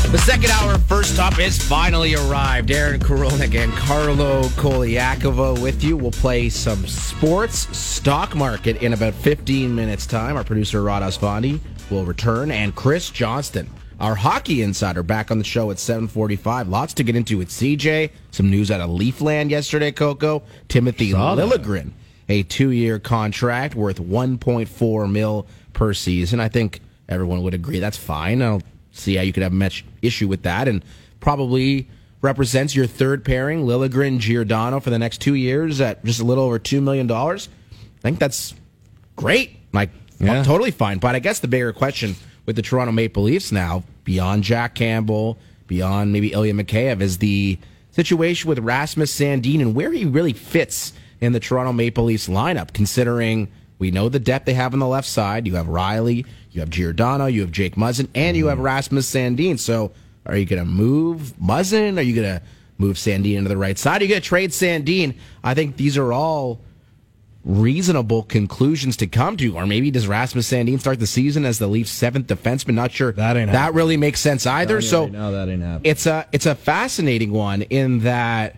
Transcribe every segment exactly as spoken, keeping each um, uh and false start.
The second hour of First Stop has finally arrived. Aaron Korolnik and Carlo Koliakova with you. We'll play some sports stock market in about fifteen minutes' time. Our producer, Rod Osvandi, will return. And Chris Johnston, our hockey insider, back on the show at seven forty-five. Lots to get into with C J. Some news out of Leafland yesterday, Coco. Timothy Liljegren, a two-year contract worth one point four mil per season. I think everyone would agree that's fine. I'll see how you could have much issue with that, and probably represents your third pairing, Liljegren, Giordano, for the next two years at just a little over two million dollars. I think that's great. Like, yeah. Totally fine. But I guess the bigger question with the Toronto Maple Leafs now, beyond Jack Campbell, beyond maybe Ilya Mikheyev, is the situation with Rasmus Sandin and where he really fits in the Toronto Maple Leafs lineup, considering we know the depth they have on the left side. You have Riley, you have Giordano, you have Jake Muzzin, and you have Rasmus Sandin. So are you going to move Muzzin? Are you going to move Sandin into the right side? Are you going to trade Sandin? I think these are all reasonable conclusions to come to. Or maybe does Rasmus Sandin start the season as the Leafs' seventh defenseman? Not sure that, ain't that really makes sense either. So no, that ain't happening. It's a, it's a fascinating one in that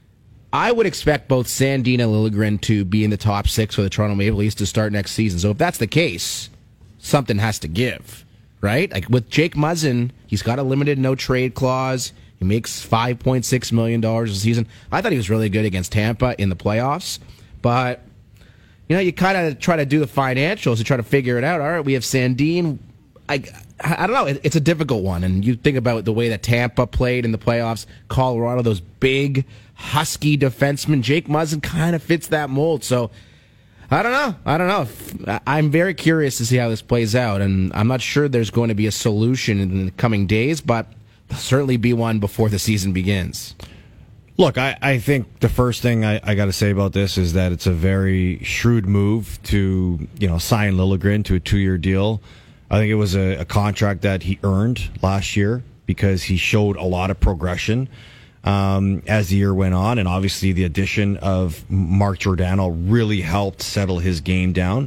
I would expect both Sandin and Liljegren to be in the top six for the Toronto Maple Leafs to start next season. So if that's the case, something has to give, right? Like with Jake Muzzin, he's got a limited no-trade clause. He makes five point six million dollars a season. I thought he was really good against Tampa in the playoffs. But, you know, you kind of try to do the financials and try to figure it out. All right, we have Sandin. I, I don't know. It, it's a difficult one. And you think about the way that Tampa played in the playoffs, Colorado, those big, husky defensemen. Jake Muzzin kind of fits that mold. So, I don't know. I don't know. I'm very curious to see how this plays out. And I'm not sure there's going to be a solution in the coming days, but there'll certainly be one before the season begins. Look, I, I think the first thing I, I got to say about this is that it's a very shrewd move to, you know, sign Liljegren to a two-year deal. I think it was a, a contract that he earned last year because he showed a lot of progression um, as the year went on. And obviously the addition of Mark Giordano really helped settle his game down.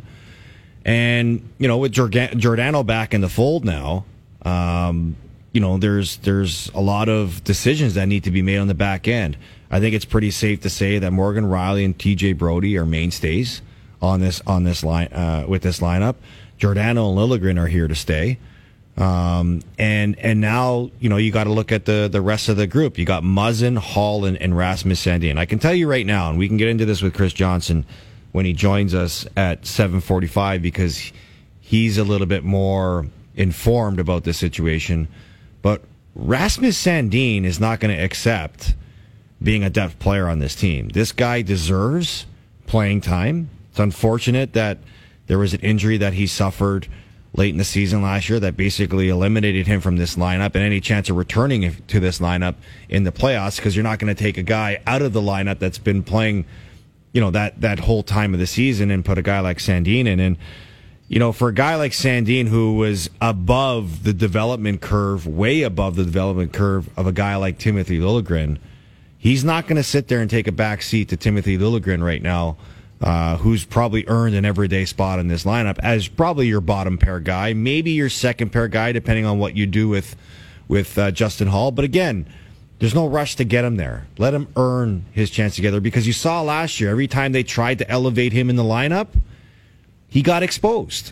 And, you know, with Giordano back in the fold now, um, you know, there's there's a lot of decisions that need to be made on the back end. I think it's pretty safe to say that Morgan Rielly and T J Brodie are mainstays on this on this line uh, with this lineup. Giordano and Liljegren are here to stay. Um, and and now, you know, you got to look at the, the rest of the group. You got Muzzin, Hall, and, and Rasmus Sandin. I can tell you right now, and we can get into this with Chris Johnson when he joins us at seven forty-five, because he's a little bit more informed about this situation. But Rasmus Sandin is not going to accept being a depth player on this team. This guy deserves playing time. It's unfortunate that there was an injury that he suffered late in the season last year that basically eliminated him from this lineup and any chance of returning to this lineup in the playoffs, because you're not going to take a guy out of the lineup that's been playing, you know, that, that whole time of the season and put a guy like Sandin in. And, you know, for a guy like Sandin, who was above the development curve, way above the development curve of a guy like Timothy Liljegren, he's not going to sit there and take a back seat to Timothy Liljegren right now, uh, who's probably earned an everyday spot in this lineup as probably your bottom pair guy, maybe your second pair guy, depending on what you do with with uh, Justin Hall. But again, there's no rush to get him there. Let him earn his chance together, because you saw last year, every time they tried to elevate him in the lineup, he got exposed.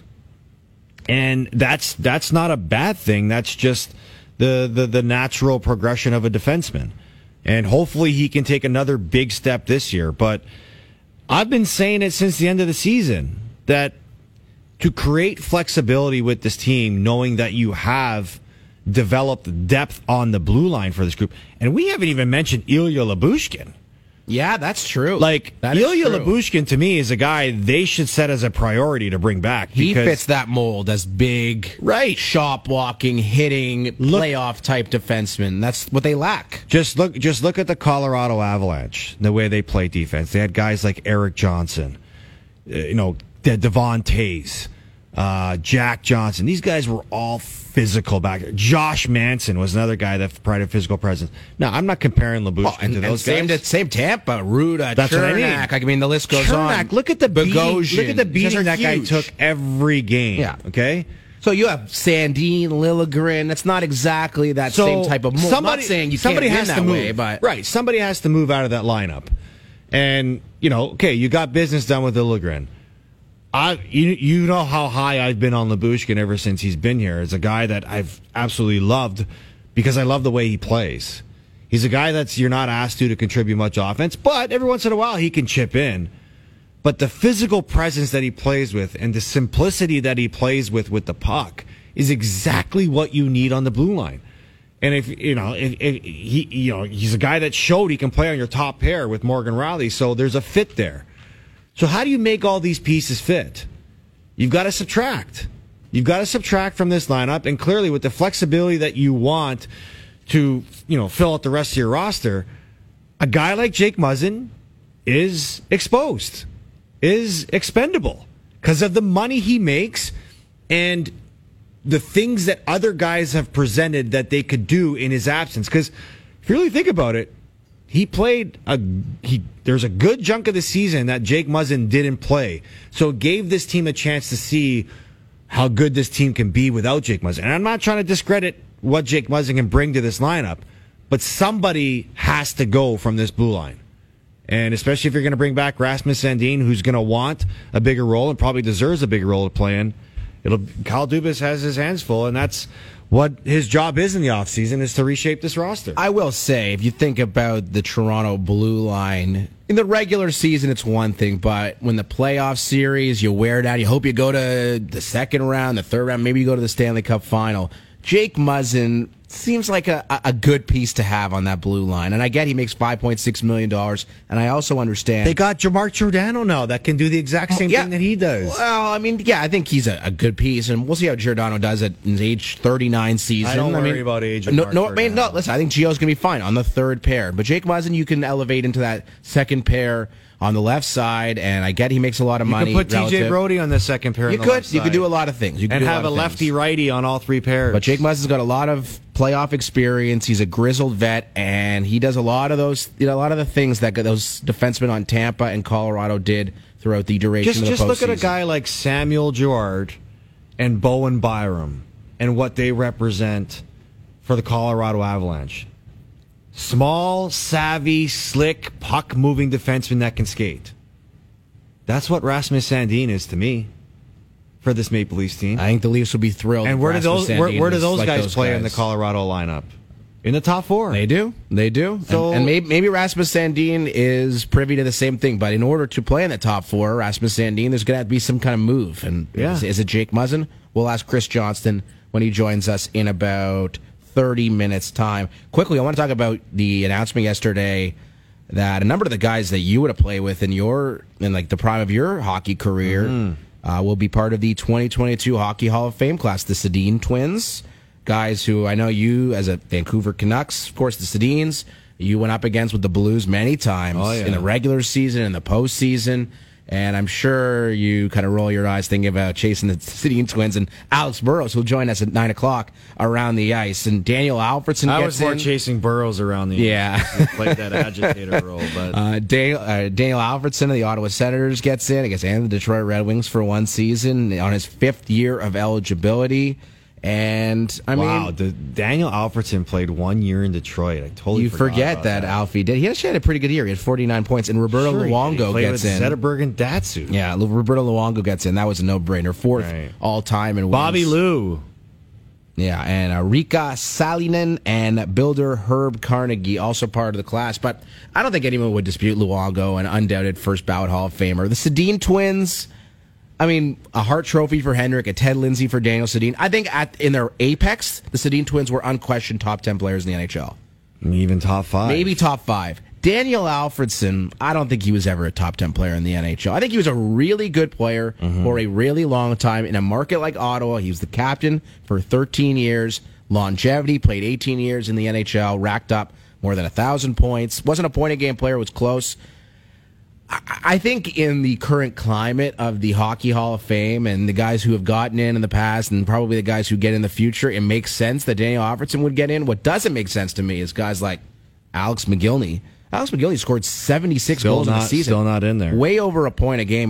And that's that's not a bad thing. That's just the, the, the natural progression of a defenseman. And hopefully he can take another big step this year. But I've been saying it since the end of the season, that to create flexibility with this team, knowing that you have developed depth on the blue line for this group. And we haven't even mentioned Ilya Lyubushkin. Yeah, that's true. Like, that Ilya Lyubushkin, to me, is a guy they should set as a priority to bring back. He fits that mold as big, right, shop-walking, hitting, look, playoff-type defenseman. That's what they lack. Just look just look at the Colorado Avalanche, the way they play defense. They had guys like Eric Johnson, uh, you know, De- Devon Tays, uh, Jack Johnson. These guys were all physical back there. Josh Manson was another guy that provided physical presence. Now, I'm not comparing Lyubushkin oh, and, to those and guys. Same, to, same Tampa, Ruda, That's Chernak. What I, mean. I mean, the list goes Chernak, on. Look at the beating, look at the beating that huge. guy took every game. Yeah. Okay? So you have Sandin, Liljegren. That's not exactly that so same type of mold. I'm not saying you somebody can't has win to that move. way, but right, somebody has to move out of that lineup. And you know, okay, you got business done with Liljegren. I, you, you know how high I've been on Lyubushkin ever since he's been here. As a guy that I've absolutely loved because I love the way he plays. He's a guy that's you're not asked to to contribute much offense, but every once in a while he can chip in. But the physical presence that he plays with and the simplicity that he plays with with the puck is exactly what you need on the blue line. And if you know, if, if he, you know, he's a guy that showed he can play on your top pair with Morgan Rielly, so there's a fit there. So how do you make all these pieces fit? You've got to subtract. You've got to subtract from this lineup, and clearly with the flexibility that you want to, you know, fill out the rest of your roster, a guy like Jake Muzzin is exposed, is expendable because of the money he makes and the things that other guys have presented that they could do in his absence. Because if you really think about it, he played a he. There's a good chunk of the season that Jake Muzzin didn't play, so it gave this team a chance to see how good this team can be without Jake Muzzin. And I'm not trying to discredit what Jake Muzzin can bring to this lineup, but somebody has to go from this blue line. And especially if you're going to bring back Rasmus Sandin, who's going to want a bigger role and probably deserves a bigger role to play in, it'll Kyle Dubas has his hands full, and that's what his job is in the offseason, is to reshape this roster. I will say, if you think about the Toronto blue line, in the regular season, it's one thing, but when the playoff series, you wear it out, you hope you go to the second round, the third round, maybe you go to the Stanley Cup final. Jake Muzzin seems like a, a good piece to have on that blue line. And I get he makes five point six million dollars, and I also understand... They got Jamar Giordano now that can do the exact same yeah. thing that he does. Well, I mean, yeah, I think he's a, a good piece, and we'll see how Giordano does at his age thirty-nine season. I don't worry mean, about age of no, Mark no, I mean, no, Giordano. listen, I think Gio's going to be fine on the third pair. But Jake Muzzin, you can elevate into that second pair on the left side, and I get he makes a lot of you money. You could put relative. T J Brody on the second pair. You on the could. left You side. could do a lot of things. You could and do have a, a lefty-righty on all three pairs. But Jake Muzzin's got a lot of playoff experience. He's a grizzled vet, and he does a lot of those, you know, a lot of the things that those defensemen on Tampa and Colorado did throughout the duration just, of the just postseason. Just look at a guy like Samuel Girard and Bowen Byram and what they represent for the Colorado Avalanche. Small, savvy, slick, puck-moving defenseman that can skate. That's what Rasmus Sandin is to me for this Maple Leafs team. I think the Leafs would be thrilled. And where do those where, where do those like guys those play guys. in the Colorado lineup? In the top four. They do. They do. So, and, and maybe, maybe Rasmus Sandin is privy to the same thing. But in order to play in the top four, Rasmus Sandin, there's going to have to be some kind of move. And yeah. is, is it Jake Muzzin? We'll ask Chris Johnston when he joins us in about thirty minutes' time. Quickly, I want to talk about the announcement yesterday that a number of the guys that you would have played with in your in like the prime of your hockey career mm-hmm. uh, will be part of the twenty twenty-two Hockey Hall of Fame class. The Sedin twins, guys who I know you as a Vancouver Canucks, of course, the Sedins, you went up against with the Blues many times oh, yeah. in the regular season, in the postseason. And I'm sure you kind of roll your eyes thinking about chasing the Sedin twins and Alex Burrows, who'll join us at nine o'clock around the ice. And Daniel Alfredson I gets was more in. chasing Burrows around the yeah. ice. He played that agitator role. But uh, Daniel, uh, Daniel Alfredson of the Ottawa Senators gets in. I guess and the Detroit Red Wings for one season on his fifth year of eligibility. And I wow, mean, the, Daniel Alfredson played one year in Detroit. I totally you forget about that, that Alfie did. He actually had a pretty good year. He had forty-nine points, and Roberto sure, Luongo he played gets with in. Zetterberg and Datsu. Yeah, Roberto Luongo gets in. That was a no-brainer. Fourth right. all time in wins. Bobby Lou. Yeah, and uh, Rika Salinen and builder Herb Carnegie, also part of the class. But I don't think anyone would dispute Luongo, an undoubted first ballot Hall of Famer. The Sedin twins, I mean, a Hart Trophy for Henrik, a Ted Lindsay for Daniel Sedin. I think at in their apex, the Sedin twins were unquestioned top ten players in the N H L. Even top five. Maybe top five. Daniel Alfredson, I don't think he was ever a top ten player in the N H L. I think he was a really good player mm-hmm. for a really long time in a market like Ottawa. He was the captain for thirteen years. Longevity, played eighteen years in the N H L, racked up more than one thousand points. Wasn't a point-a-game player, was close. I think in the current climate of the Hockey Hall of Fame and the guys who have gotten in in the past and probably the guys who get in the future, it makes sense that Daniel Alfredson would get in. What doesn't make sense to me is guys like Alex McGillney. Alex McGillney scored seventy-six still goals not, in the season. Still not in there. Way over a point a game. And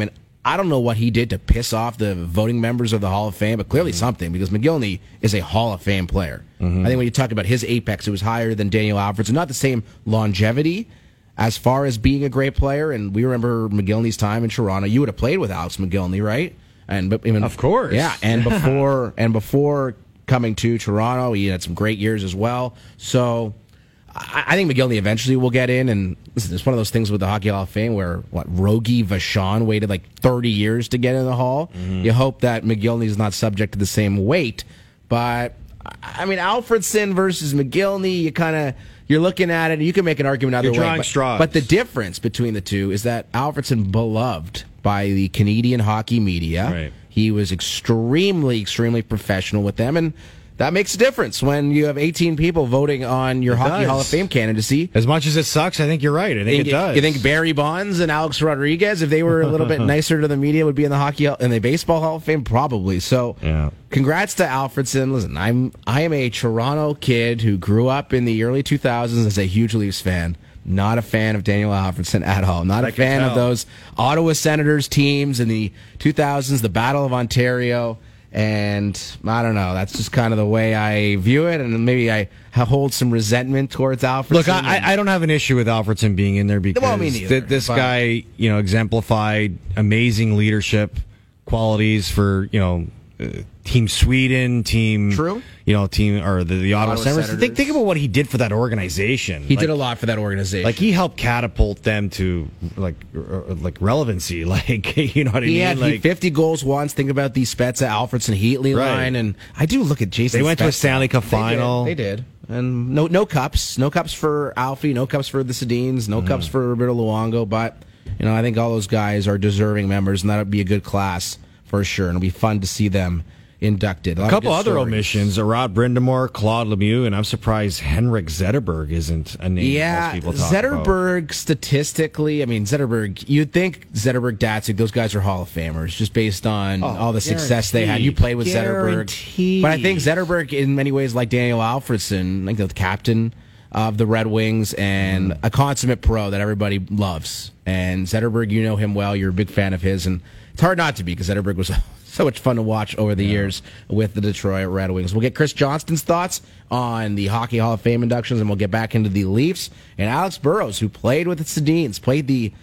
I don't know what he did to piss off the voting members of the Hall of Fame, but clearly mm-hmm. something, because McGillney is a Hall of Fame player. Mm-hmm. I think when you talk about his apex, it was higher than Daniel Alfredson. Not the same longevity as far as being a great player, and we remember McGillney's time in Toronto. You would have played with Alex McGillney, right? And but even of course, yeah. And before and before coming to Toronto, he had some great years as well. So I, I think McGillney eventually will get in. And listen, it's one of those things with the Hockey Hall of Fame where what Rogie Vachon waited like thirty years to get in the Hall. Mm-hmm. You hope that McGillney's not subject to the same weight. But I mean, Alfredson versus McGillney, you kind of. You're looking at it, and you can make an argument either You're way. drawing But, straws. but the difference between the two is that Alfredson beloved by the Canadian hockey media. Right. He was extremely, extremely professional with them, and that makes a difference when you have eighteen people voting on your It Hockey does. Hall of Fame candidacy. As much as it sucks, I think you're right. I think And it you, does. You think Barry Bonds and Alex Rodriguez, if they were a little bit nicer to the media, would be in the hockey in the baseball Hall of Fame? Probably. So, yeah. Congrats to Alfredson. Listen, I'm I am a Toronto kid who grew up in the early two thousands as a huge Leafs fan. Not a fan of Daniel Alfredson at all. Not I a fan can of tell. those Ottawa Senators teams in the two thousands, the Battle of Ontario. And I don't know. That's just kind of the way I view it. And maybe I hold some resentment towards Alfredson. Look, I, I don't have an issue with Alfredson being in there because Well, me neither, th- this but- guy, you know, exemplified amazing leadership qualities for, you know, uh, Team Sweden, Team True. you know, team or the, the Ottawa, Ottawa Senators. Senators. Think, think about what he did for that organization. He Like, did a lot for that organization. Like he helped catapult them to like uh, like relevancy. Like you know what I He mean? had like fifty goals once. Think about the Spezza, Alfredson, Heatley Right. line, and I do look at Jason. They went to a Spezza. Stanley Cup They final. did. They did, and no no cups, no cups for Alfie, no cups for the Sedins, no Mm. cups for Roberto Luongo. But you know, I think all those guys are deserving members, and that'll be a good class for sure. And it'll be fun to see them inducted. A, a couple other omissions: Rod Brindamore, Claude Lemieux, and I'm surprised Henrik Zetterberg isn't a name Yeah, most people talk Zetterberg about. statistically, I mean Zetterberg. You'd think Zetterberg, Datsuk, those guys are Hall of Famers just based on Oh, all the success they had. You played with Guaranteed. Zetterberg, but I think Zetterberg, in many ways, like Daniel Alfredson, like the captain of the Red Wings and Mm. a consummate pro that everybody loves. And Zetterberg, you know him well. You're a big fan of his, and it's hard not to be because Zetterberg was so much fun to watch over the years with the Detroit Red Wings. We'll get Chris Johnston's thoughts on the Hockey Hall of Fame inductions, and we'll get back into the Leafs. And Alex Burrows, who played with the Sedins, played the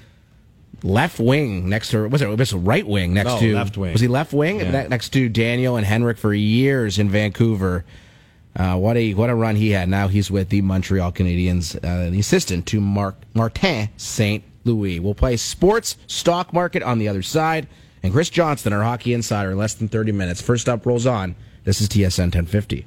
left wing next to, was it, was it right wing next No, to, left wing. was he left wing Yeah. Ne- next to Daniel and Henrik for years in Vancouver. Uh, what a what a run he had. Now he's with the Montreal Canadiens, uh, the assistant to Mark Martin Saint Louis. We'll play sports stock market on the other side. And Chris Johnston, our hockey insider, in less than thirty minutes. First up, rolls on. This is T S N ten fifty.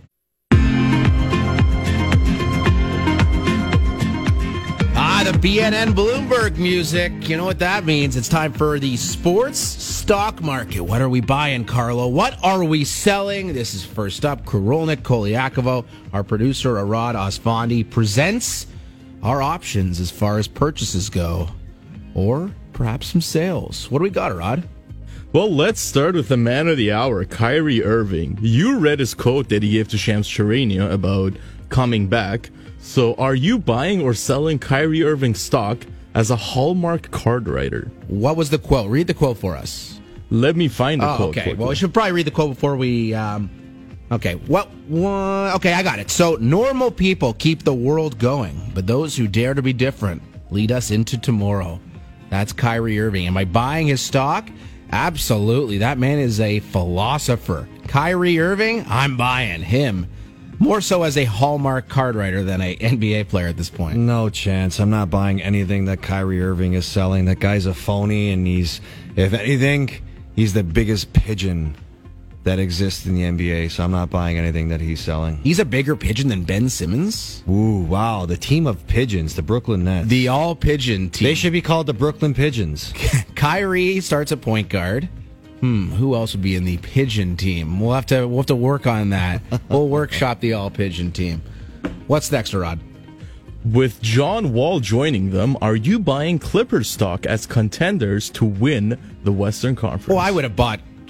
Ah, the B N N Bloomberg music. You know what that means. It's time for the sports stock market. What are we buying, Carlo? What are we selling? This is First Up. Kurulnik, Koliakovo, our producer, Arad Osvandi, presents our options as far as purchases go. Or perhaps some sales. What do we got, Arad? Well, let's start with the man of the hour, Kyrie Irving. You read his quote that he gave to Shams Charania about coming back. So are you buying or selling Kyrie Irving stock as a Hallmark card writer? What was the quote? Read the quote for us. Let me find the Oh, quote. okay. quickly. Well, we should probably read the quote before we. Um, okay. What? What? Okay, I got it. So, normal people keep the world going, but those who dare to be different lead us into tomorrow. That's Kyrie Irving. Am I buying his stock? Absolutely. That man is a philosopher. Kyrie Irving, I'm buying him. More so as a Hallmark card writer than a N B A player at this point. No chance. I'm not buying anything that Kyrie Irving is selling. That guy's a phony, and he's, if anything, he's the biggest pigeon that exists in the N B A. So I'm not buying anything that he's selling. He's a bigger pigeon than Ben Simmons. Ooh, wow. The team of pigeons, the Brooklyn Nets. The all pigeon team. They should be called the Brooklyn Pigeons. Kyrie starts at point guard. Hmm, who else would be in the pigeon team? We'll have to we'll have to work on that. We'll workshop the all pigeon team. What's next, Rod? With John Wall joining them, are you buying Clippers stock as contenders to win the Western Conference? Well, I would have bought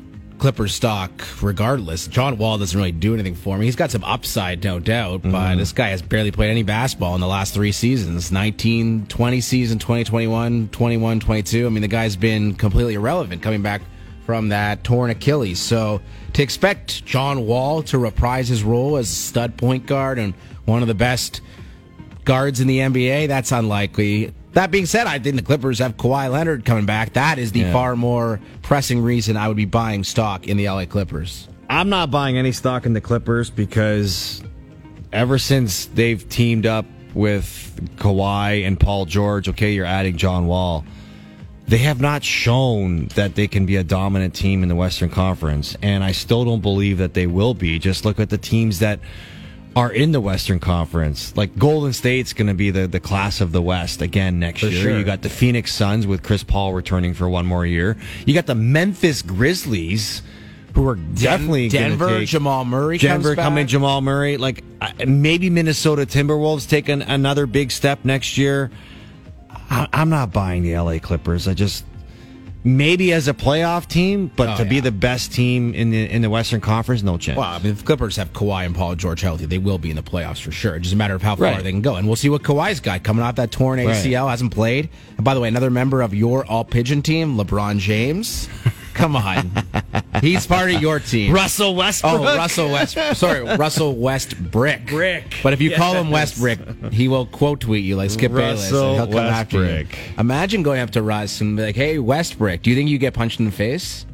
Clippers stock regardless. John Wall doesn't really do anything for me. He's got some upside, no doubt, but mm-hmm. this guy has barely played any basketball in the last three seasons. nineteen twenty season, twenty twenty-one, twenty-one twenty-two. I mean, the guy's been completely irrelevant coming back from that torn Achilles. So to expect John Wall to reprise his role as a stud point guard and one of the best guards in the N B A, that's unlikely. That being said, I think the Clippers have Kawhi Leonard coming back. That is the yeah. far more pressing reason I would be buying stock in the L A Clippers. I'm not buying any stock in the Clippers because ever since they've teamed up with Kawhi and Paul George, okay, you're adding John Wall, they have not shown that they can be a dominant team in the Western Conference, and I still don't believe that they will be. Just look at the teams that are in the Western Conference. Like Golden State's going to be the, the class of the West again next for year. Sure. You got the Phoenix Suns with Chris Paul returning for one more year. You got the Memphis Grizzlies, who are definitely Den- Denver. Take, Jamal Murray. Denver comes back. coming. Jamal Murray. Like maybe Minnesota Timberwolves take an, another big step next year. I, I'm not buying the L A Clippers. I just. Maybe as a playoff team, but oh, to yeah. be the best team in the in the Western Conference, no chance. Well, I mean, if the Clippers have Kawhi and Paul George healthy, they will be in the playoffs for sure. It's just a matter of how far right. they can go. And we'll see what Kawhi's got coming off that torn A C L, right. hasn't played. And by the way, another member of your all-pigeon team, LeBron James. Come on. He's part of your team. Russell Westbrook. Oh, Russell West. Sorry, Russell Westbrick. Brick. But if you yes. call him Westbrick, he will quote tweet you like Skip Bayless, and he'll come after you. Imagine going up to Russ and be like, "Hey, Westbrick, do you think you get punched in the face?"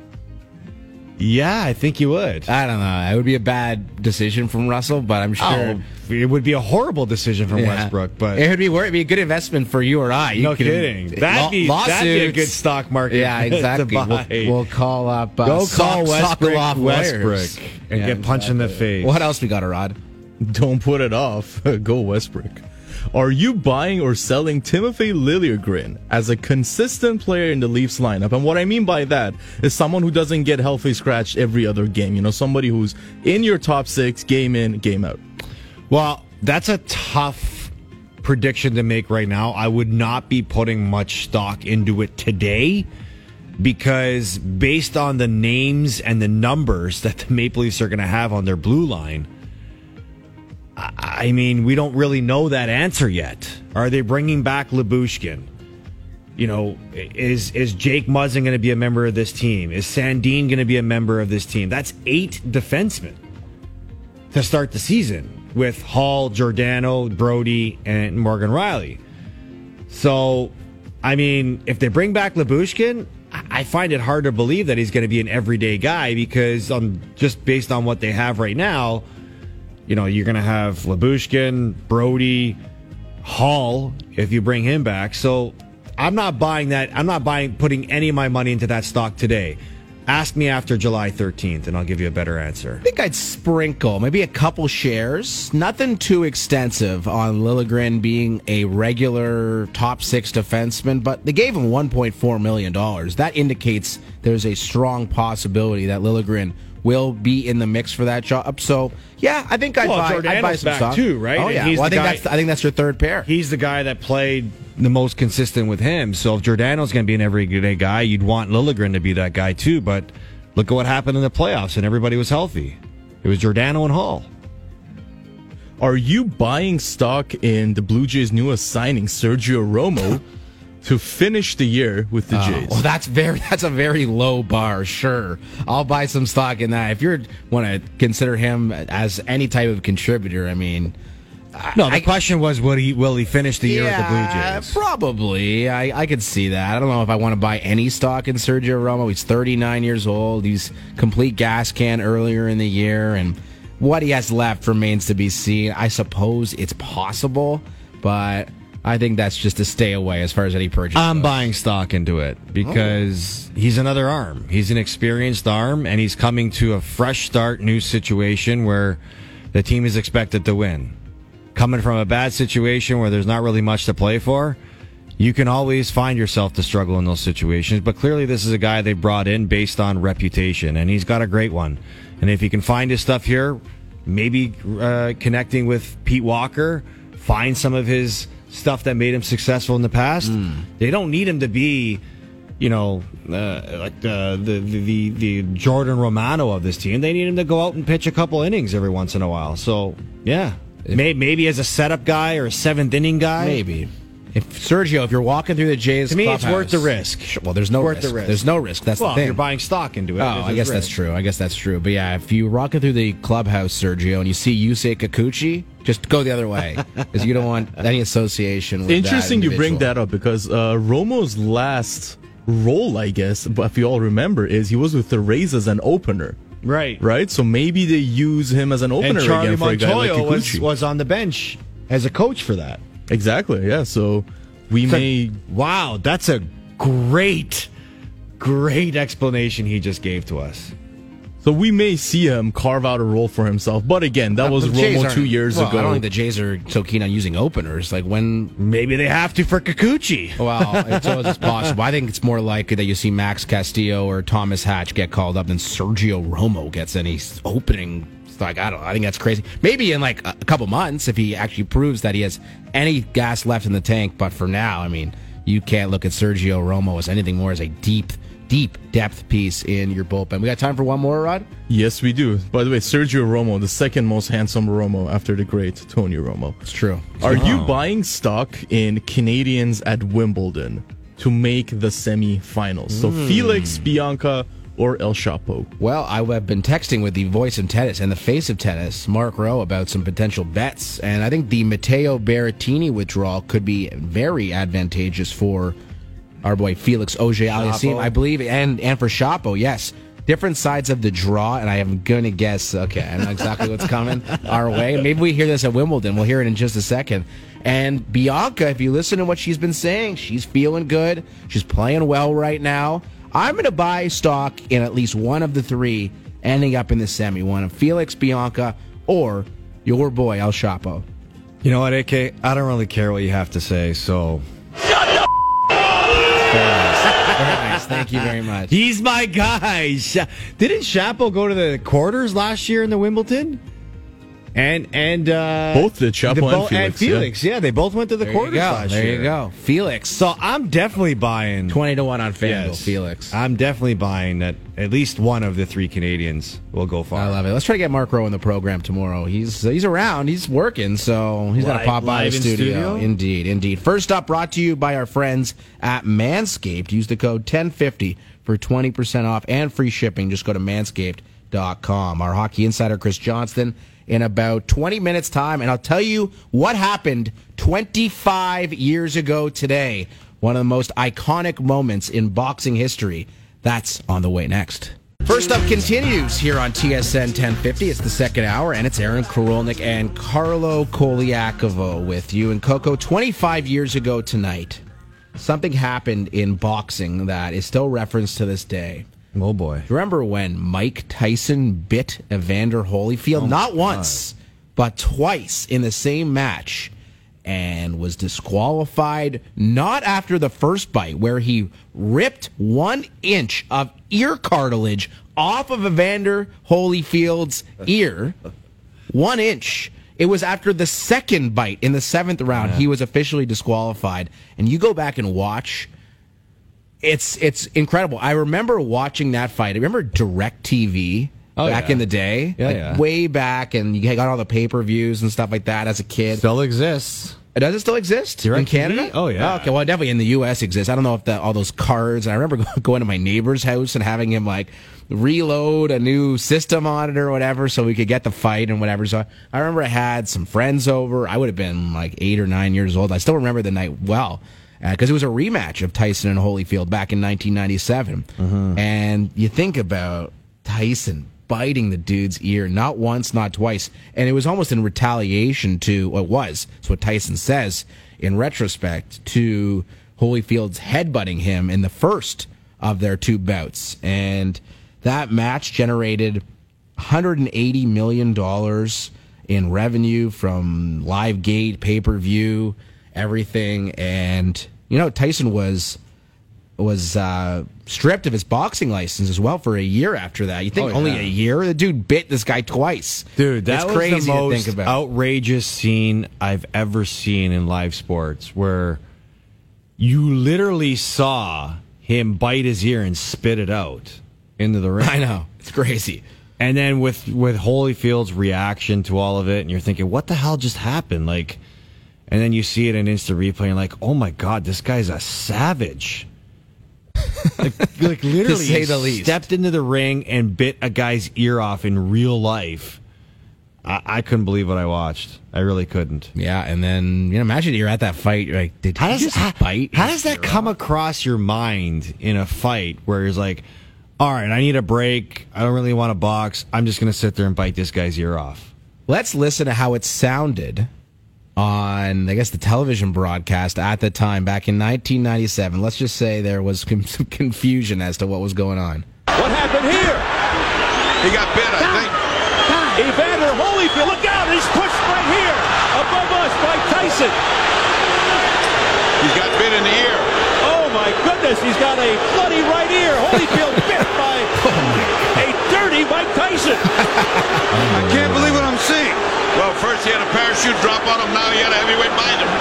Yeah, I think you would. I don't know. It would be a bad decision from Russell, but I'm sure oh, it would be a horrible decision from yeah. Westbrook. But it would be it'd be a good investment for you or I. You no can, kidding. That'd be, that'd be a good stock market. Yeah, exactly. to buy. We'll, we'll call up. Uh, Go sock, call Westbrook, off Westbrook and yeah, get punched exactly. in the face. What else we got, Rod? Don't put it off. Go Westbrook. Are you buying or selling Timothy Liljegren as a consistent player in the Leafs lineup? And what I mean by that is someone who doesn't get healthy scratched every other game. You know, somebody who's in your top six, game in, game out. Well, that's a tough prediction to make right now. I would not be putting much stock into it today because based on the names and the numbers that the Maple Leafs are going to have on their blue line, I mean, we don't really know that answer yet. Are they bringing back Lyubushkin? You know, is is Jake Muzzin going to be a member of this team? Is Sandin going to be a member of this team? That's eight defensemen to start the season with Hall, Giordano, Brody, and Morgan Rielly. So, I mean, if they bring back Lyubushkin, I find it hard to believe that he's going to be an everyday guy because um, just based on what they have right now, you know, you're going to have Lyubushkin, Brody, Hall, if you bring him back. So I'm not buying that. I'm not buying, putting any of my money into that stock today. Ask me after July thirteenth, and I'll give you a better answer. I think I'd sprinkle maybe a couple shares. Nothing too extensive on Liljegren being a regular top six defenseman, but they gave him one point four million dollars. That indicates there's a strong possibility that Liljegren will be in the mix for that job. So, yeah, I think I'd well, buy, I'd buy some back stock. too, right? Oh, yeah. Well, I think, that's, I think that's your third pair. He's the guy that played the most consistent with him. So if Giordano's going to be an everyday guy, you'd want Liljegren to be that guy too. But look at what happened in the playoffs, and everybody was healthy. It was Giordano and Hall. Are you buying stock in the Blue Jays' newest signing, Sergio Romo, to finish the year with the oh, Jays? Well, that's very that's a very low bar. Sure, I'll buy some stock in that. If you want to consider him as any type of contributor, I mean, no. The I, question was, will he will he finish the year yeah, with the Blue Jays? Probably. I I could see that. I don't know if I want to buy any stock in Sergio Romo. He's thirty-nine years old. He's complete gas can earlier in the year, and what he has left remains to be seen. I suppose it's possible, but I think that's just to stay away as far as any purchase I'm goes. buying stock into it because oh. he's another arm. He's an experienced arm, and he's coming to a fresh start, new situation where the team is expected to win. Coming from a bad situation where there's not really much to play for, you can always find yourself to struggle in those situations. But clearly this is a guy they brought in based on reputation, and he's got a great one. And if he can find his stuff here, maybe uh, connecting with Pete Walker, find some of his stuff that made him successful in the past. Mm. They don't need him to be, you know, uh, like the, the the the Jordan Romano of this team. They need him to go out and pitch a couple innings every once in a while. So yeah, maybe, maybe as a setup guy or a seventh inning guy, maybe. If Sergio, if you're walking through the Jays, to me, clubhouse, it's worth the risk. Well, there's no worth risk. the risk. There's no risk. That's well, the thing. You're buying stock into it. Oh, I guess that's true. I guess that's true. But yeah, if you're walking through the clubhouse, Sergio, and you see Yusei Kikuchi, just go the other way because you don't want any association with Interesting that you bring individual. that up because uh, Romo's last role, I guess, but if you all remember, is he was with the Rays as an opener. Right. Right? So maybe they use him as an opener and Charlie again for a guy like Montoyo was, Kikuchi. was on the bench as a coach for that. Exactly, yeah. So we So- may... Wow, that's a great, great explanation he just gave to us. So we may see him carve out a role for himself. But again, that was The Jays Romo aren't- two years well, ago. I don't think the Jays are so keen on using openers. Like when Maybe they have to for Kikuchi. Well, it's always possible. I think it's more likely that you see Max Castillo or Thomas Hatch get called up than Sergio Romo gets any opening. It's like, I don't know. I think that's crazy. Maybe in like a couple months if he actually proves that he has any gas left in the tank. But for now, I mean, you can't look at Sergio Romo as anything more as a deep, deep depth piece in your bullpen. We got time for one more, Rod? Yes, we do. By the way, Sergio Romo, the second most handsome Romo after the great Tony Romo. It's true. Are you buying stock in Canadians at Wimbledon to make the semifinals? So Felix, Bianca, or El Chapo? Well, I have been texting with the voice of tennis and the face of tennis, Mark Rowe, about some potential bets. And I think the Matteo Berrettini withdrawal could be very advantageous for our boy Felix Auger-Aliassime, I believe, and, and for Chapo, yes. Different sides of the draw, and I am going to guess, okay, I know exactly what's coming our way. Maybe we hear this at Wimbledon. We'll hear it in just a second. And Bianca, if you listen to what she's been saying, she's feeling good. She's playing well right now. I'm going to buy stock in at least one of the three ending up in the semi. One of Felix, Bianca, or your boy, El Chapo. You know what, A K? I don't really care what you have to say, so... Very nice. Very nice. Thank you very much. He's my guy. Sha- Didn't Chapo go to the quarters last year in the Wimbledon? And and uh, Both did, Chapo the bo- and Felix, Felix, yeah. They both went to the There you quarters go. last There year. you go. Felix. So I'm definitely buying. twenty to one on FanDuel, Yes. Felix. I'm definitely buying that at least one of the three Canadians will go far. I love it. Let's try to get Mark Rowe in the program tomorrow. He's he's around. He's working, so he's got to Live- pop by the live in studio. studio? Indeed, indeed. First up, brought to you by our friends at Manscaped. Use the code ten fifty for twenty percent off and free shipping. Just go to manscaped dot com. Our hockey insider, Chris Johnston, in about twenty minutes' time, and I'll tell you what happened twenty-five years ago today. One of the most iconic moments in boxing history. That's on the way next. First up continues here on T S N ten fifty. It's the second hour, and it's Aaron Karolnik and Carlo Koliakovo with you. And Coco, twenty-five years ago tonight, something happened in boxing that is still referenced to this day. Oh boy! Remember when Mike Tyson bit Evander Holyfield? Oh, Not once, but twice in the same match, and was disqualified not after the first bite, where he ripped one inch of ear cartilage off of Evander Holyfield's ear. One inch. It was after the second bite in the seventh round, yeah. He was officially disqualified. And you go back and watch. It's it's incredible. I remember watching that fight. I remember DirecTV oh, back yeah. in the day, yeah, like yeah. way back, and you got all the pay-per-views and stuff like that as a kid. Still exists. Does it still exist in Canada? Oh, yeah. Oh, okay, well, definitely in the U S exists. I don't know if the, all those cards. I remember going to my neighbor's house and having him like reload a new system on it or whatever so we could get the fight and whatever. So I remember I had some friends over. I would have been like eight or nine years old. I still remember the night well because uh, it was a rematch of Tyson and Holyfield back in nineteen ninety-seven. Mm-hmm. And you think about Tyson biting the dude's ear, not once, not twice. And it was almost in retaliation to what was. It's what Tyson says in retrospect to Holyfield's headbutting him in the first of their two bouts. And that match generated one hundred eighty million dollars in revenue from live gate, pay-per-view, everything. And, you know, Tyson was was uh, stripped of his boxing license as well for a year after that. You think oh, yeah. only a year? The dude bit this guy twice. Dude, that it's was crazy the most to think about. outrageous scene I've ever seen in live sports, where you literally saw him bite his ear and spit it out into the ring. I know. It's crazy. And then with, with Holyfield's reaction to all of it, and you're thinking, what the hell just happened? Like, and then you see it in instant replay, and you're like, oh my God, this guy's a savage. like, like literally, to say the least. Stepped into the ring and bit a guy's ear off in real life. I, I couldn't believe what I watched. I really couldn't. Yeah, and then you know, imagine you're at that fight. You're like, did How he does just how, bite? how his does that ear come off? across your mind in a fight where it's like, all right, I need a break. I don't really want to box. I'm just going to sit there and bite this guy's ear off. Let's listen to how it sounded on, I guess, the television broadcast at the time back in nineteen ninety-seven. Let's just say there was some confusion as to what was going on. What happened here? He got bit, I think. Evander Holyfield, look out! He's pushed right here above us by Tyson. He's got bit in the ear. Oh my goodness, he's got a bloody right ear. Holyfield bit by a dirty Mike Tyson. I can't believe what I'm seeing. Well, first he had a parachute drop on him. Now he had a heavyweight bind him.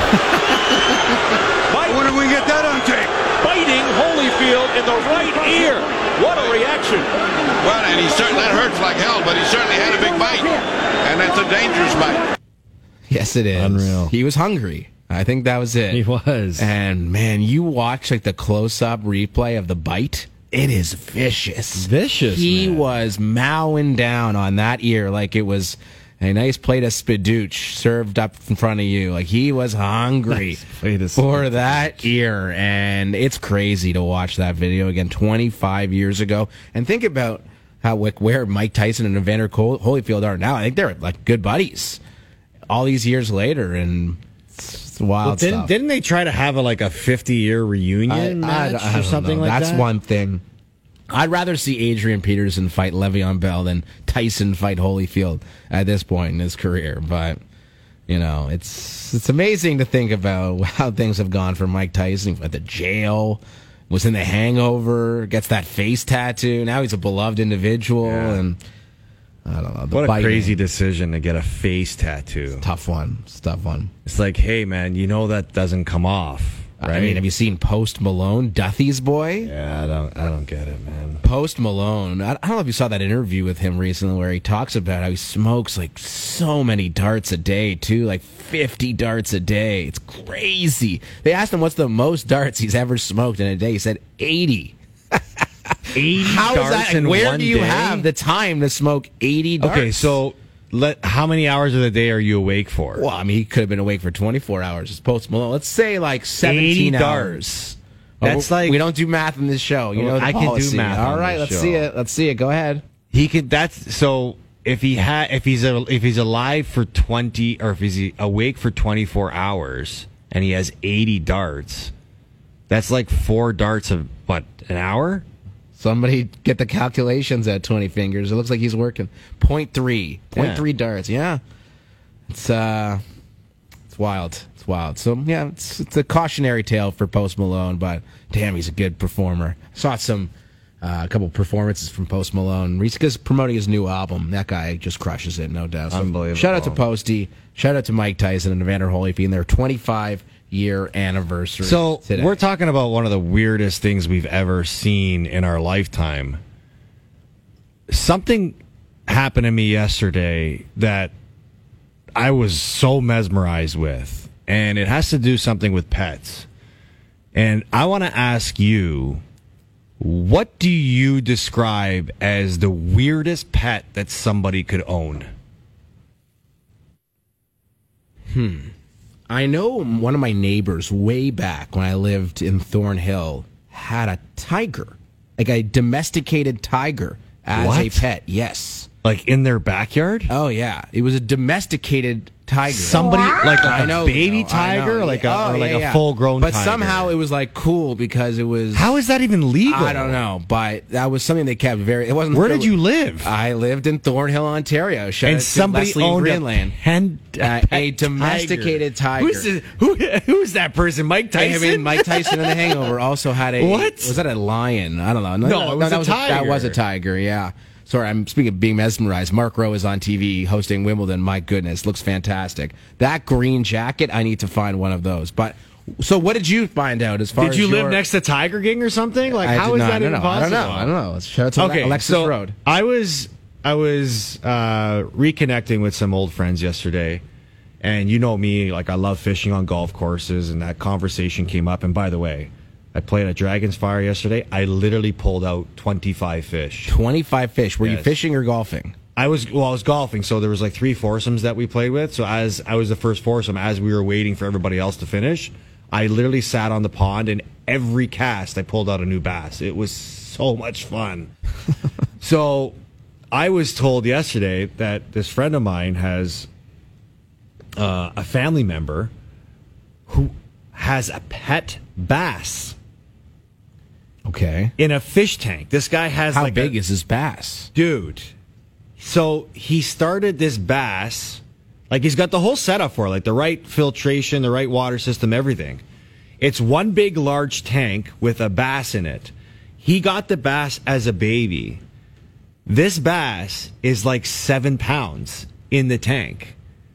Mike When did we get that on tape? biting Holyfield in the right ear. What a reaction. Well, and he certainly, that hurts like hell, but he certainly had a big bite. And that's a dangerous bite. Yes, it is. Unreal. He was hungry. I think that was it. He was. And man, you watch like the close-up replay of the bite. It is vicious. Vicious, He man. was mowing down on that ear like it was a nice plate of spidooch served up in front of you. Like he was hungry Nice plate of for spidooch. that ear. And it's crazy to watch that video again twenty-five years ago. And think about how like, where Mike Tyson and Evander Col- Holyfield are now. I think they're like good buddies all these years later. And it's wild Well, didn't, stuff. didn't they try to have a, like a fifty-year reunion I- I match don't- I or don't something know. like That's that? one thing. I'd rather see Adrian Peterson fight Le'Veon Bell than Tyson fight Holyfield at this point in his career. But you know, it's it's amazing to think about how things have gone for Mike Tyson. He went to jail, was in The Hangover, gets that face tattoo. Now he's a beloved individual, Yeah. and I don't know. The What a biting, crazy decision to get a face tattoo. tough one. It's a tough one. It's like, hey, man, you know that doesn't come off, right? I mean, have you seen Post Malone, Duthie's boy? Yeah, I don't, I don't get it, man. Post Malone, I I don't know if you saw that interview with him recently where he talks about how he smokes like so many darts a day too, like fifty darts a day. It's crazy. They asked him what's the most darts he's ever smoked in a day. He said eighty. eighty How is darts that? in Where one do you day? have the time to smoke eighty darts? Okay, so let how many hours of the day are you awake for? well, I mean, he could have been awake for twenty-four hours. It's Post Malone. Let's say like eighty seventeen darts. hours. That's Oh, like we don't do math in this show. You know, the I can do policy. math All on right, this let's show. see it. Let's see it. Go ahead. he could. That's so. If he had, if he's a, if he's alive for twenty, or if he's awake for twenty four hours, and he has eighty darts, that's like four darts of what, an hour? Somebody get the calculations at twenty fingers. It looks like he's working. Point three. Point Yeah. three darts. Yeah. It's uh it's wild. It's wild. So yeah, it's it's a cautionary tale for Post Malone, but damn, he's a good performer. Saw some uh, a couple performances from Post Malone. He's promoting his new album. That guy just crushes it, no doubt. So Unbelievable. Shout out to Posty. Shout out to Mike Tyson and Evander Holyfield and their twenty-five year anniversary. So today. we're talking about one of the weirdest things we've ever seen in our lifetime. Something happened to me yesterday that I was so mesmerized with, and it has to do something with pets. And I want to ask you, what do you describe as the weirdest pet that somebody could own? I know one of my neighbors way back when I lived in Thornhill had a tiger, like a domesticated tiger as What? a pet. Yes. Like in their backyard? Oh yeah, it was a domesticated tiger. Somebody like, like I a know, baby no, I tiger, know. or like a, Oh, or like yeah, a yeah. full-grown But tiger? somehow it was like cool because it was. How is that even legal? I don't know, but that was something they kept very. It wasn't. Where did you live? I lived in Thornhill, Ontario. Shout out and to somebody Leslie owned Greenland. a, pen, Uh, a domesticated tiger. Who's, the, who, who's that person? Mike I Tyson? mean, Mike Tyson in The Hangover also had a. What? Was that a lion? I don't know. No, it was that a was that tiger. was a tiger. Yeah. Sorry, I'm speaking of being mesmerized. Mark Rowe is on T V hosting Wimbledon. My goodness, looks fantastic. That green jacket, I need to find one of those. But So what did you find out as far Did as you your... live next to Tiger King or something? Like, I how did is not, that I don't even know. I don't possible? know. I don't know. Let's shout out to Okay, Alexis so Road. I was I was uh, reconnecting with some old friends yesterday, and you know me, like I love fishing on golf courses, and that conversation came up. And by the way, I played at Dragon's Fire yesterday. I literally pulled out twenty-five fish. twenty-five fish. Were you Yes. fishing or golfing? I was well, I was golfing, so there was like three foursomes that we played with. So as I was the first foursome, as we were waiting for everybody else to finish, I literally sat on the pond, and every cast I pulled out a new bass. It was so much fun. So I was told yesterday that this friend of mine has uh, a family member who has a pet bass Okay. in a fish tank. This guy has How like big a, is this bass? dude. So he started this bass, like he's got the whole setup for it, like the right filtration, the right water system, everything. It's one big large tank with a bass in it. He got the bass as a baby. This bass is like seven pounds in the tank.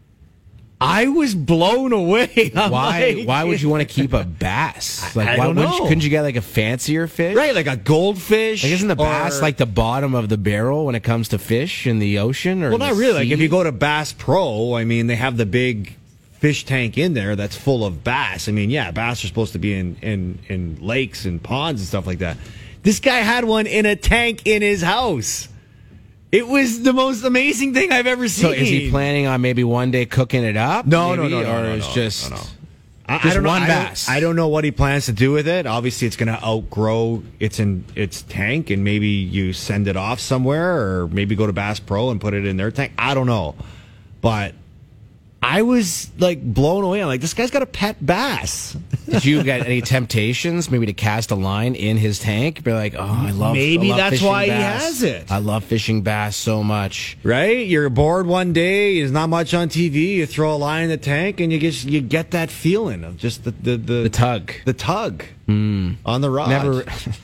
I was blown away. I'm Why? like- Why would you want to keep a bass? Like, I why don't wouldn't you- know. couldn't you get like a fancier fish? Right, like a goldfish. Like, isn't the bass or- like the bottom of the barrel when it comes to fish in the ocean? Or Well, the not really. Like sea? if you go to Bass Pro, I mean, they have the big fish tank in there that's full of bass. I mean, yeah, bass are supposed to be in, in, in lakes and ponds and stuff like that. This guy had one in a tank in his house. It was the most amazing thing I've ever seen. So is he planning on maybe one day cooking it up? No, no, maybe? no, no, or no, it's no, just no, no. I, just I don't know, one I don't- bass. I don't know what he plans to do with it. Obviously, it's going to outgrow its in its tank, and maybe you send it off somewhere, or maybe go to Bass Pro and put it in their tank. I don't know, but I was like blown away. I'm like, this guy's got a pet bass. Did you get any temptations, maybe to cast a line in his tank? Be like, oh, I love. Maybe I love that's fishing why he bass. has it. I love fishing bass so much. Right? You're bored one day. There's not much on T V. You throw a line in the tank, and you just you get that feeling of just the the the, The tug. the tug on the rod. Never.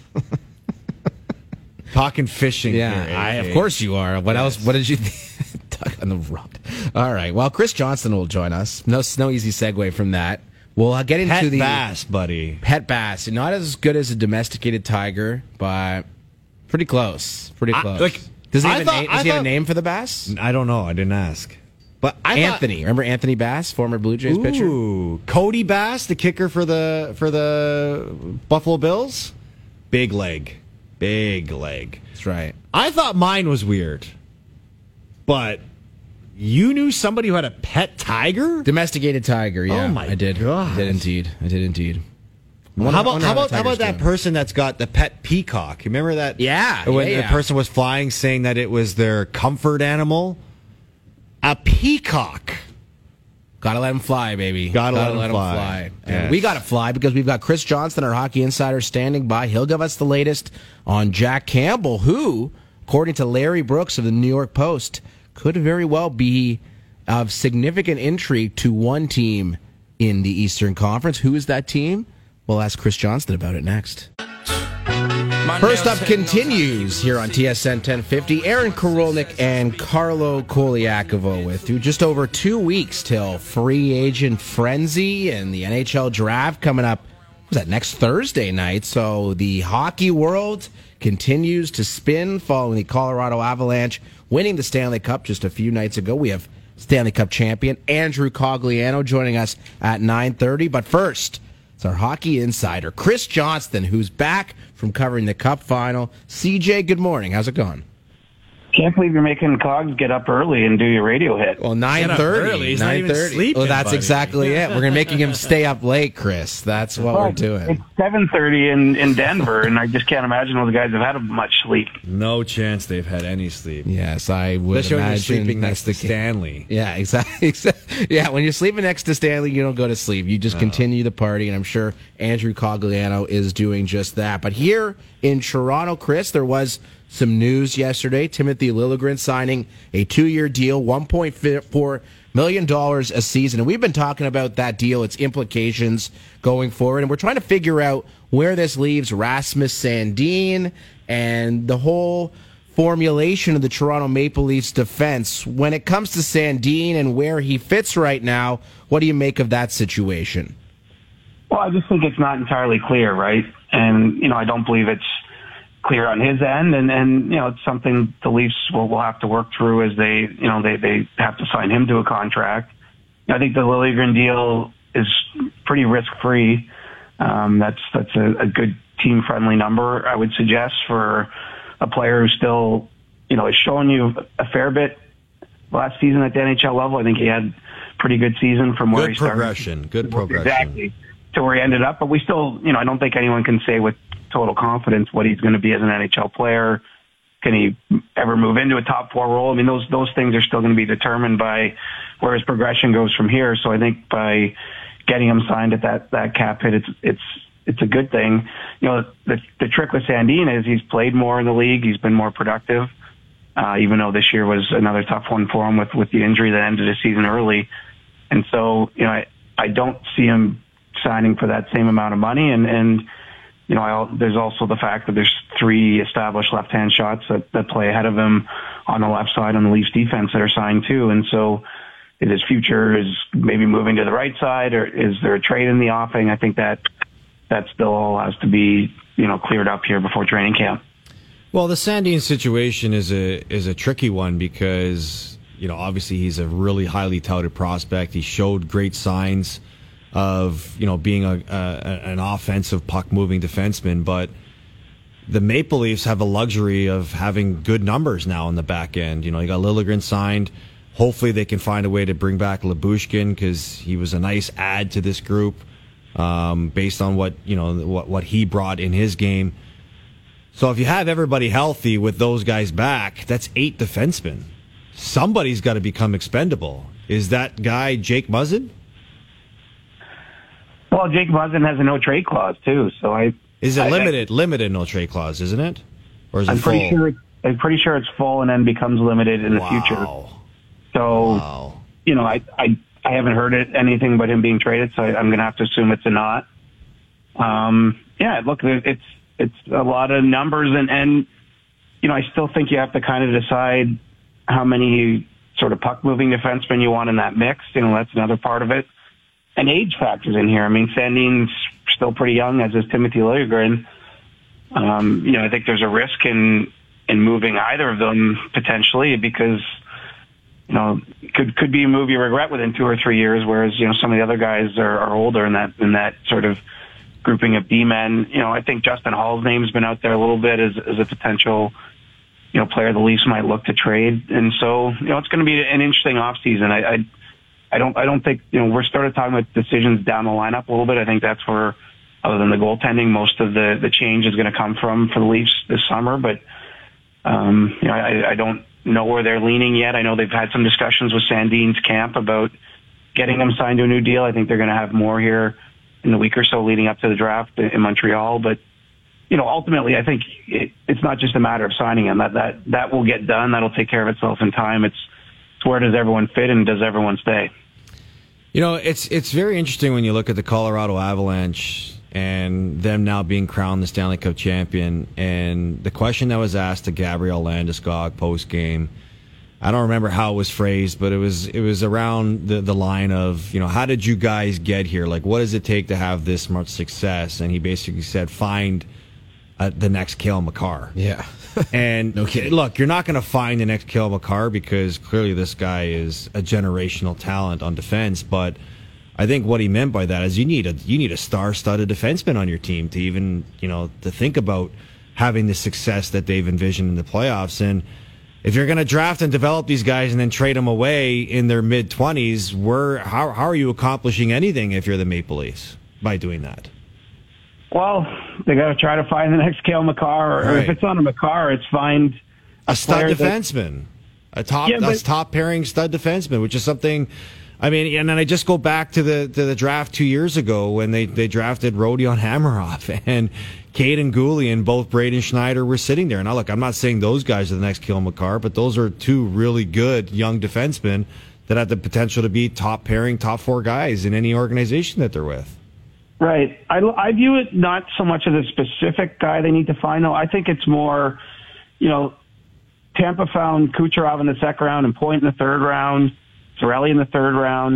Talking fishing. Yeah, here, I, A K. of course you are. What Yes. else? What did you think? Tug on the rod. All right. Well, Chris Johnston will join us. No, no easy segue from that. We'll uh, get into Pet the bass, buddy. pet bass. Not as good as a domesticated tiger, but pretty close. Pretty I- close. like, does he, I have, a thought- name, does I he have a thought- name for the bass? I don't know. I didn't ask. But I Anthony. Remember Anthony Bass, former Blue Jays thought, pitcher? Ooh, Cody Bass, the kicker for the for the Buffalo Bills. Big leg, big leg. That's right. I thought mine was weird, but you knew somebody who had a pet tiger. Domesticated tiger. Yeah, Oh my I did. God. I did indeed. I did indeed. How Wonder- about wonder how the about how tiger's about that doing. person that's got the pet peacock? You remember that? Yeah, when yeah, the yeah. person was flying, saying that it was their comfort animal. A peacock. Gotta let him fly, baby. Gotta let him fly. And Yes. we gotta fly because we've got Chris Johnston, our hockey insider, standing by. He'll give us the latest on Jack Campbell, who, according to Larry Brooks of the New York Post, could very well be of significant intrigue to one team in the Eastern Conference. Who is that team? We'll ask Chris Johnston about it next. First up continues here on T S N ten fifty. Aaron Karolnik and Carlo Koliakovo with you. Just over two weeks till free agent frenzy and the N H L draft coming up. Was that next Thursday night? So the hockey world continues to spin following the Colorado Avalanche winning the Stanley Cup just a few nights ago. We have Stanley Cup champion Andrew Cogliano joining us at nine thirty. But first, it's our hockey insider, Chris Johnston, who's back from covering the Cup final. C J, good morning. How's it going? Can't believe you're making Cogs get up early and do your radio hit. Well, nine thirty. early. He's not even sleeping, Well, that's buddy. exactly it. We're going to making him stay up late, Chris. That's what Well, we're doing. It's seven thirty in, in Denver, and I just can't imagine those guys have had much sleep. No chance they've had any sleep. Yes, I would Especially when you're imagine sleeping next to that's the case. Stanley. Yeah, exactly. Yeah, when you're sleeping next to Stanley, you don't go to sleep. You just continue the party, and I'm sure Andrew Cogliano is doing just that. But here in Toronto, Chris, there was some news yesterday. Timothy Liljegren signing a two-year deal, one point four million dollars a season. And we've been talking about that deal, its implications going forward. And we're trying to figure out where this leaves Rasmus Sandin and the whole formulation of the Toronto Maple Leafs defense. When it comes to Sandin and where he fits right now, what do you make of that situation? Well, I just think it's not entirely clear, right? And, you know, I don't believe it's clear on his end. And, and you know, it's something the Leafs will, will have to work through as they, you know, they, they have to sign him to a contract. I think the Liljegren deal is pretty risk-free. Um, that's that's a, a good team-friendly number, I would suggest, for a player who still, you know, has shown you a fair bit last season at the N H L level. I think he had a pretty good season from where good he started. progression. Good progression. Exactly. To where he ended up. But we still, you know, I don't think anyone can say with total confidence what he's going to be as an N H L player. Can he ever move into a top four role? I mean, those those things are still going to be determined by where his progression goes from here. So I think by getting him signed at that, that cap hit, it's it's it's a good thing. You know, the the trick with Sandin is he's played more in the league. He's been more productive, uh, even though this year was another tough one for him with, with the injury that ended the season early. And so, you know, I, I don't see him signing for that same amount of money. And, and you know, I, there's also the fact that there's three established left-hand shots that, that play ahead of him on the left side on the Leafs defense that are signed too. And so if his future is maybe moving to the right side, or is there a trade in the offing? I think that that still all has to be, you know, cleared up here before training camp. Well, the Sandin situation is a is a tricky one because, you know, obviously he's a really highly touted prospect. He showed great signs of, you know, being a, a an offensive puck-moving defenseman, but the Maple Leafs have the luxury of having good numbers now in the back end. You know, you got Liljegren signed. Hopefully they can find a way to bring back Lyubushkin because he was a nice add to this group um, based on what, you know, what, what he brought in his game. So if you have everybody healthy with those guys back, that's eight defensemen. Somebody's got to become expendable. Is that guy Jake Muzzin? Well, Jake Muzzin has a no-trade clause, too, so I... Is it I, limited? I, limited no-trade clause, isn't it? Or is it I'm full? pretty sure, I'm pretty sure it's full and then becomes limited in the wow. future. So, wow. you know, I, I I haven't heard it, anything but him being traded, so I, I'm going to have to assume it's a not. Um, yeah, look, it's it's a lot of numbers, and, and, you know, I still think you have to kind of decide how many sort of puck-moving defensemen you want in that mix. You know, that's another part of it. And age factors in here. I mean, Sandin's still pretty young, as is Timothy Liljegren. Um, you know, I think there's a risk in in moving either of them potentially because, you know, could could be a move you regret within two or three years, whereas, you know, some of the other guys are, are older in that in that sort of grouping of D-men. You know, I think Justin Hall's name's been out there a little bit as, as a potential, you know, player the Leafs might look to trade. And so, you know, it's going to be an interesting offseason. I, I I don't I don't think, you know, we're started talking about decisions down the lineup a little bit. I think that's where, other than the goaltending, most of the, the change is going to come from for the Leafs this summer. But, um, you know, I, I don't know where they're leaning yet. I know they've had some discussions with Sandin's camp about getting him signed to a new deal. I think they're going to have more here in the week or so leading up to the draft in Montreal. But, you know, ultimately, I think it, it's not just a matter of signing him. That, that, that will get done. That'll take care of itself in time. It's, it's where does everyone fit and does everyone stay? You know, it's it's very interesting when you look at the Colorado Avalanche and them now being crowned the Stanley Cup champion. And the question that was asked to Gabriel Landeskog post game, I don't remember how it was phrased, but it was it was around the the line of, you know, how did you guys get here? Like, what does it take to have this much success? And he basically said, find uh, the next Cale Makar. Yeah. And no kidding. Look, you're not going to find the next Cale Makar because clearly this guy is a generational talent on defense. But I think what he meant by that is you need a you need a star-studded defenseman on your team to even, you know, to think about having the success that they've envisioned in the playoffs. And if you're going to draft and develop these guys and then trade them away in their mid-twenties, where how how are you accomplishing anything if you're the Maple Leafs by doing that? Well, they got to try to find the next Cale Makar, or, right. or if it's not a Makar, it's find a, a stud that, defenseman, a top yeah, but, a top pairing stud defenseman, which is something. I mean, and then I just go back to the to the draft two years ago when they, they drafted Rodion Hameroff and Caden Gooley and both Braden Schneider were sitting there. Now, look, I'm not saying those guys are the next Cale Makar, but those are two really good young defensemen that have the potential to be top pairing, top four guys in any organization that they're with. Right. I, I view it not so much as a specific guy they need to find, though. I think it's more, you know, Tampa found Kucherov in the second round and Point in the third round, Cirelli in the third round.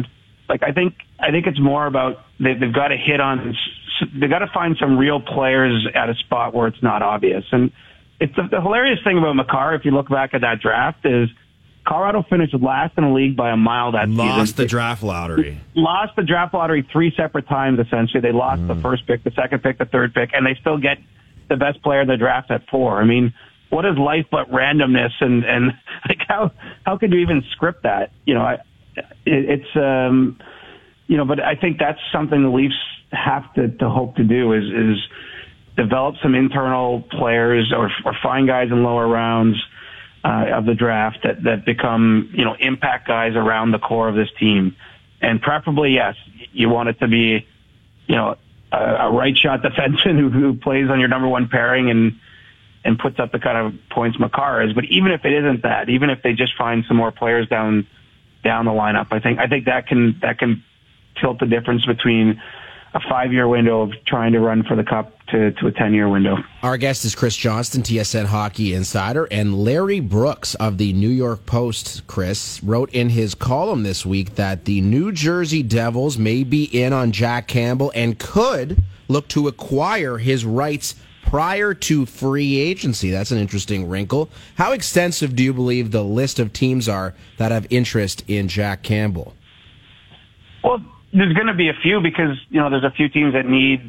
like I think I think it's more about they, they've got to hit on they've got to find some real players at a spot where it's not obvious. And it's the, the hilarious thing about Makar, if you look back at that draft, is Colorado finished last in the league by a mile that season. Lost the draft lottery. Lost the draft lottery three separate times, essentially. They lost mm. the first pick, the second pick, the third pick, and they still get the best player in the draft at four. I mean, what is life but randomness? And, and like how how could you even script that? You know, I, it, it's, um, you know, but I think that's something the Leafs have to, to hope to do is, is develop some internal players or, or find guys in lower rounds Uh, of the draft that, that become, you know, impact guys around the core of this team. And preferably, yes, you want it to be, you know, a, a right shot defenseman who, who plays on your number one pairing and, and puts up the kind of points Makar is. But even if it isn't that, even if they just find some more players down, down the lineup, I think, I think that can, that can tilt the difference between a five-year window of trying to run for the cup to, to a ten-year window. Our guest is Chris Johnston, T S N Hockey Insider, and Larry Brooks of the New York Post, Chris, wrote in his column this week that the New Jersey Devils may be in on Jack Campbell and could look to acquire his rights prior to free agency. That's an interesting wrinkle. How extensive do you believe the list of teams are that have interest in Jack Campbell? Well, there's going to be a few because, you know, there's a few teams that need,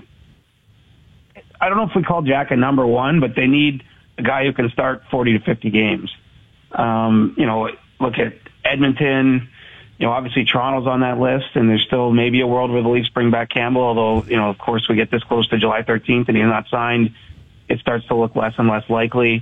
I don't know if we call Jack a number one, but they need a guy who can start forty to fifty games. Um, you know, look at Edmonton, you know, obviously Toronto's on that list, and there's still maybe a world where the Leafs bring back Campbell, although, you know, of course we get this close to July thirteenth and he's not signed, it starts to look less and less likely.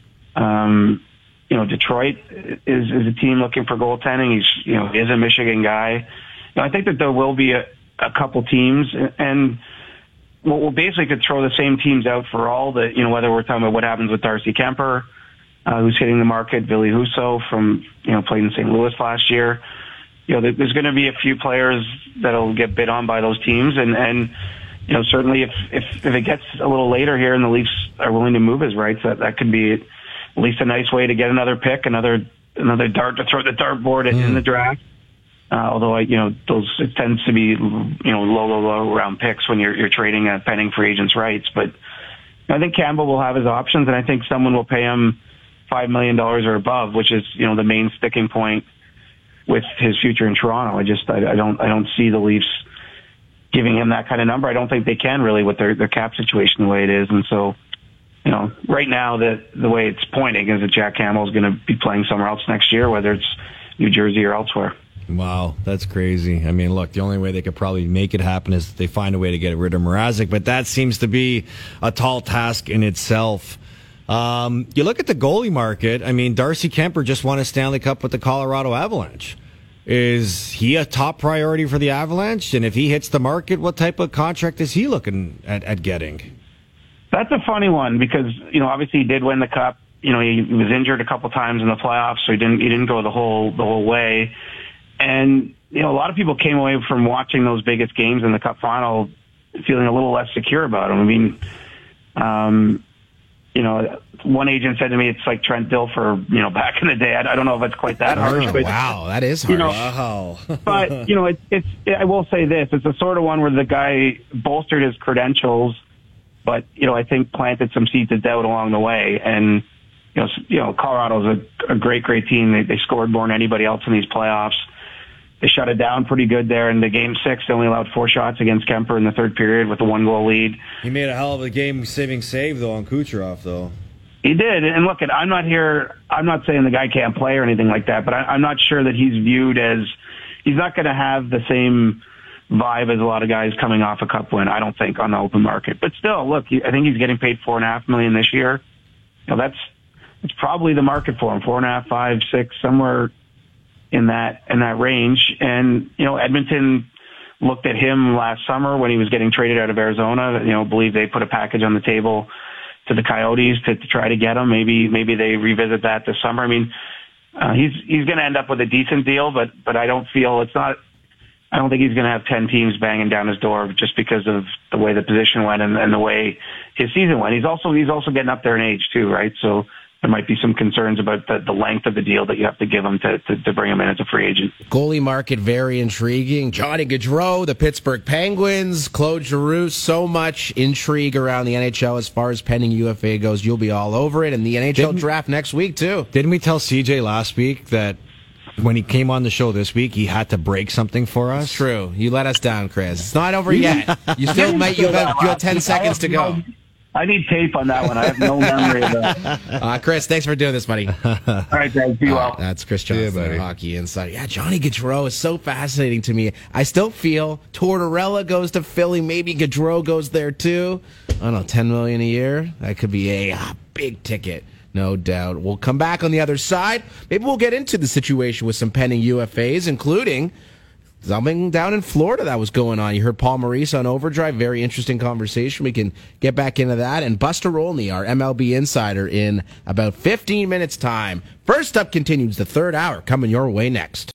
Um, you know, Detroit is, is a team looking for goaltending. He's, you know, he is a Michigan guy. I think that there will be a, a couple teams, and we'll, we'll basically could throw the same teams out for all the, you know, whether we're talking about what happens with Darcy Kemper, uh, who's hitting the market, Ville Husso from, you know, played in Saint Louis last year. You know, there, there's going to be a few players that'll get bid on by those teams, and, and you know, certainly if, if, if it gets a little later here and the Leafs are willing to move his rights, that, that could be at least a nice way to get another pick, another, another dart to throw at the dartboard mm. in the draft. Uh, although, you know, those, it tends to be, you know, low, low, low round picks when you're, you're trading a pending free agent's rights. But I think Campbell will have his options, and I think someone will pay him five million dollars or above, which is, you know, the main sticking point with his future in Toronto. I just, I, I don't, I don't see the Leafs giving him that kind of number. I don't think they can really with their, their cap situation the way it is. And so, you know, right now the, the way it's pointing is that Jack Campbell is going to be playing somewhere else next year, whether it's New Jersey or elsewhere. Wow, that's crazy. I mean, look, the only way they could probably make it happen is if they find a way to get rid of Mrazek, but that seems to be a tall task in itself. Um, you look at the goalie market, I mean, Darcy Kemper just won a Stanley Cup with the Colorado Avalanche. Is he a top priority for the Avalanche? And if he hits the market, what type of contract is he looking at, at getting? That's a funny one because, you know, obviously he did win the Cup. You know, he was injured a couple times in the playoffs, so he didn't, he didn't go the whole, the whole way. And, you know, a lot of people came away from watching those biggest games in the Cup final feeling a little less secure about him. I mean, um, you know, one agent said to me it's like Trent Dilfer, you know, back in the day. I, I don't know if it's quite that harsh. Oh, but, wow, that is harsh. You know, wow. but, you know, it, it's, it, I will say this. It's the sort of one where the guy bolstered his credentials, but, you know, I think planted some seeds of doubt along the way. And, you know, you know Colorado's a, a great, great team. They, they scored more than anybody else in these playoffs. They shut it down pretty good there in the game six. They only allowed four shots against Kemper in the third period with a one goal lead. He made a hell of a game saving save though on Kucherov though. He did. And look, I'm not here, I'm not saying the guy can't play or anything like that, but I, I'm not sure that he's viewed as, he's not going to have the same vibe as a lot of guys coming off a Cup win, I don't think, on the open market. But still, look, I think he's getting paid four and a half million this year. You know, that's, it's probably the market for him, four and a half, five, six, somewhere in that in that range. And, you know, Edmonton looked at him last summer when he was getting traded out of Arizona. You know, believe they put a package on the table to the Coyotes to, to try to get him. Maybe maybe they revisit that this summer. I mean, uh, he's he's going to end up with a decent deal, but but I don't feel it's not. I don't think he's going to have ten teams banging down his door just because of the way the position went and, and the way his season went. He's also he's also getting up there in age too, right? So there might be some concerns about the, the length of the deal that you have to give him to, to, to bring him in as a free agent. Goalie market, very intriguing. Johnny Gaudreau, the Pittsburgh Penguins, Claude Giroux, so much intrigue around the N H L as far as pending U F A goes. You'll be all over it. And the N H L didn't, draft next week, too. Didn't we tell C J last week that when he came on the show this week, he had to break something for us? It's true. You let us down, Chris. It's not over yet. You still might. You have, you have ten seconds to go. I need tape on that one. I have no memory of that. Uh, Chris, thanks for doing this, buddy. All right, guys. Be well. Uh, that's Chris Johnson, yeah, our Hockey Insider. Yeah, Johnny Gaudreau is so fascinating to me. I still feel Tortorella goes to Philly. Maybe Gaudreau goes there, too. I don't know, ten million dollars a year? That could be a uh, big ticket. No doubt. We'll come back on the other side. Maybe we'll get into the situation with some pending U F As, including something down in Florida that was going on. You heard Paul Maurice on Overdrive. Very interesting conversation. We can get back into that. And Buster Olney, our M L B insider, in about fifteen minutes' time. First up continues the third hour, coming your way next.